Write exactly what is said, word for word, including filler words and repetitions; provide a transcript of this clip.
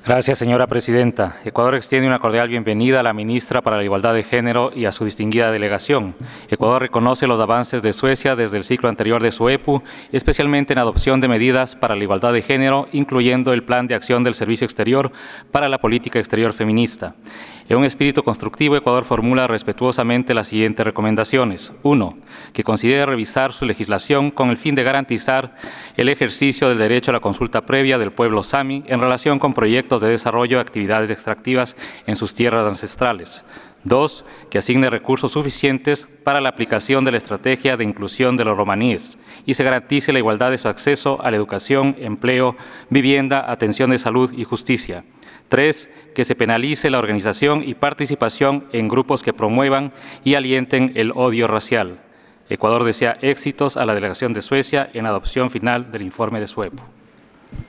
Gracias, señora presidenta. Ecuador extiende una cordial bienvenida a la ministra para la Igualdad de Género y a su distinguida delegación. Ecuador reconoce los avances de Suecia desde el ciclo anterior de su E P U, especialmente en adopción de medidas para la igualdad de género, incluyendo el Plan de Acción del Servicio Exterior para la Política Exterior Feminista. En un espíritu constructivo, Ecuador formula respetuosamente las siguientes recomendaciones. Uno, que considere revisar su legislación con el fin de garantizar el ejercicio del derecho a la consulta previa del pueblo sami en relación con proyectos de desarrollo de actividades extractivas en sus tierras ancestrales. Dos, que asigne recursos suficientes para la aplicación de la estrategia de inclusión de los romaníes y se garantice la igualdad de su acceso a la educación, empleo, vivienda, atención de salud y justicia. Tres, que se penalice la organización y participación en grupos que promuevan y alienten el odio racial. Ecuador desea éxitos a la delegación de Suecia en la adopción final del informe de su E P U.